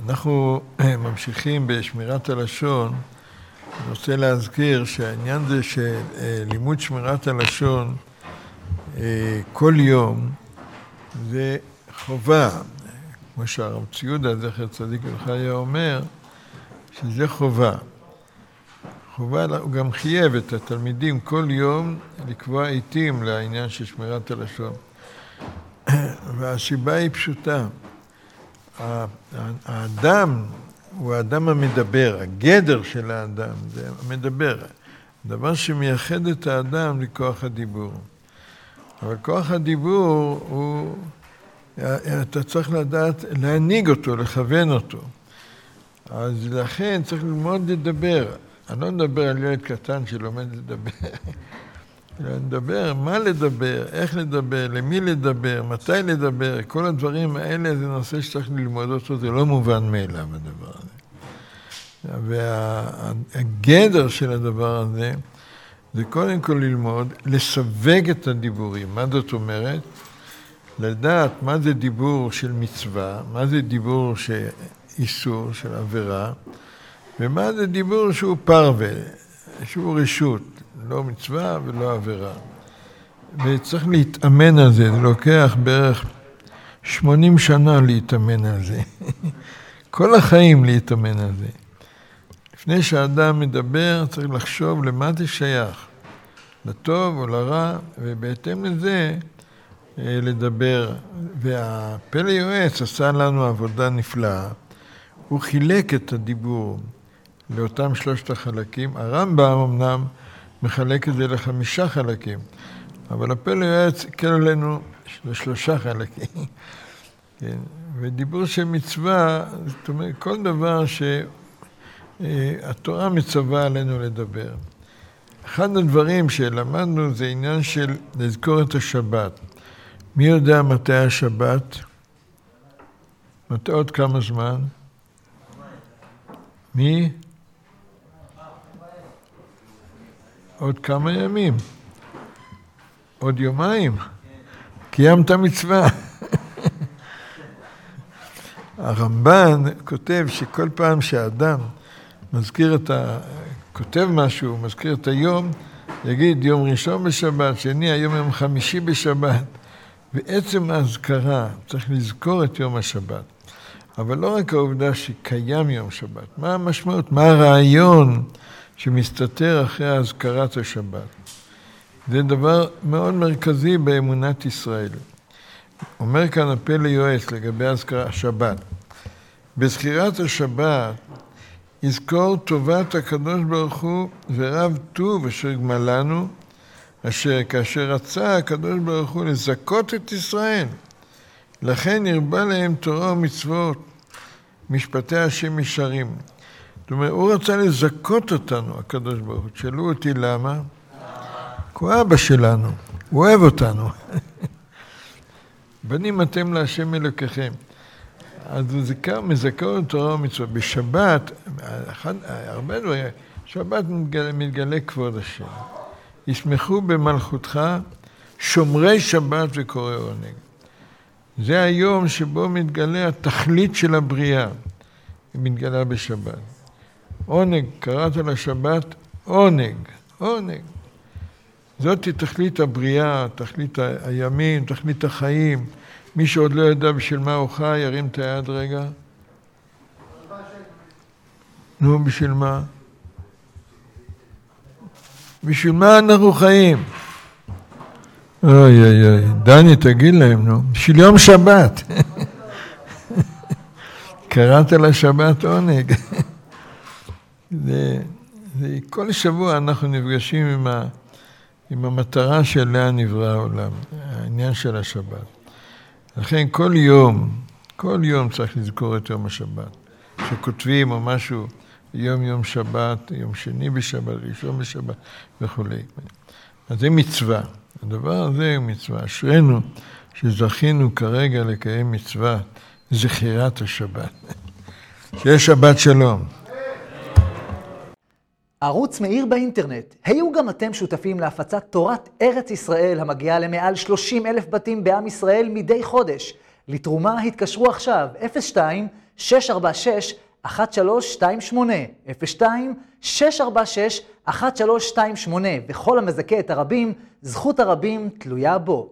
אנחנו ממשיכים בשמירת הלשון. אני רוצה להזכיר שהעניין זה שלימוד שמירת הלשון כל יום זה חובה. כמו שהרב ציודה, זכר צדיק לברכה, אומר שזה חובה. חובה, הוא גם חייב את התלמידים כל יום לקבוע עיתים לעניין של שמירת הלשון. והסיבה היא פשוטה. האדם הוא האדם המדבר, הגדר של האדם זה המדבר. הדבר שמייחד את האדם לכוח הדיבור. אבל כוח הדיבור הוא, אתה צריך לדעת להנהיג אותו, לכוון אותו. אז לכן צריך ללמוד לדבר. אני לא מדבר על ילד קטן שלומד לדבר. אני מדבר מה לדבר, איך לדבר, למי לדבר, מתי לדבר. כל הדברים האלה זה נושא שצריך ללמוד אותו, זה לא מובן מאליו הדבר הזה. והגדר של הדבר הזה זה קודם כל ללמוד, לסווג את הדיבורים. מה זאת אומרת? לדעת מה זה דיבור של מצווה, מה זה דיבור של איסור, של עבירה, ומה זה דיבור שהוא פרווה, שהוא רשות, לא מצווה ולא עבירה. וצריך להתאמן על זה, זה לוקח בערך 80 שנה להתאמן על זה. כל החיים להתאמן על זה. לפני שהאדם מדבר צריך לחשוב למה זה שייך, לטוב או לרע, ובהתאם לזה לדבר. והפלא יועץ עשה לנו עבודה נפלאה. הוא חילק את הדיבור לאותם 3 החלקים. הרמב"ם אמנם מחלק את זה ל5 חלקים, אבל הפלא יועץ הקל לנו ל3 חלקים. כן. ודיבור של מצווה, זאת אומרת, כל דבר שהתורה מצווה עלינו לדבר. אחד הדברים שלמדנו זה עניין של לזכור את השבת. מי יודע מתי השבת? מתי עוד כמה זמן? מי? עוד כמה ימים. עוד יומיים. קיימת מצווה. הרמב"ן כותב שכל פעם שהאדם מזכיר כותב משהו, מזכיר את היום, יגיד יום ראשון בשבת, שני היום יום חמישי בשבת. בעצם ההזכרה צריך לזכור את יום השבת. אבל לא רק העובדה שקיים יום שבת. מה המשמעות? מה הרעיון שמסתתר אחרי הזכרת השבת? זה דבר מאוד מרכזי באמונת ישראל. אומר כאן הפלא יועץ לגבי הזכרת השבת. בזכירת השבת יזכור טובת הקדוש ברוך הוא ורב טוב אשר גמלנו, אשר כאשר רצה הקדוש ברוך הוא לזכות את ישראל, לכן הרבה להם תורה ומצוות, משפטי השם ישרים. זאת אומרת, הוא רצה לזכות אותנו, הקדוש ברוך הוא. תשאלו אותי למה? כי הוא אבא שלנו, הוא אוהב אותנו. בנים אתם להשם אלוקיכם. אז הוא מזכר תורה ומצוות. בשבת, הרבה דברים, שבת מתגלה כבוד השם. ישמחו במלכותך שומרי שבת וקורא עונג. זה היום שבו מתגלה התכלית של הבריאה. היא מתגלה בשבת. עונג, קראת לשבת עונג, עונג. זאת היא תכלית הבריאה, תכלית הימים, תכלית החיים. מי שעוד לא ידע בשביל מה הוא חי, ירים את היד רגע. נו, בשביל מה? בשביל מה אנחנו חיים? אוי אוי אוי, דני תגיד להם, נו. בשביל יום שבת. קראת לשבת עונג. כל שבוע אנחנו נפגשים עם המטרה שאליה נברא העולם, העניין של השבת. לכן כל יום צריך לזכור את יום השבת. שכותבים או משהו, יום שבת, יום שני בשבת, ראשון בשבת וכו'. אז זה מצווה. הדבר הזה הוא מצווה. אשרינו שזכינו כרגע לקיים מצווה, זכירת השבת. שיהיה שבת שלום. ערוץ מאיר באינטרנט. היו גם אתם שותפים להפצת תורת ארץ ישראל המגיעה למעל 30,000 בתים בעם ישראל מדי חודש. לתרומה התקשרו עכשיו 02-646-1328, 02-646-1328, וכל המזכה את הרבים, זכות הרבים תלויה בו.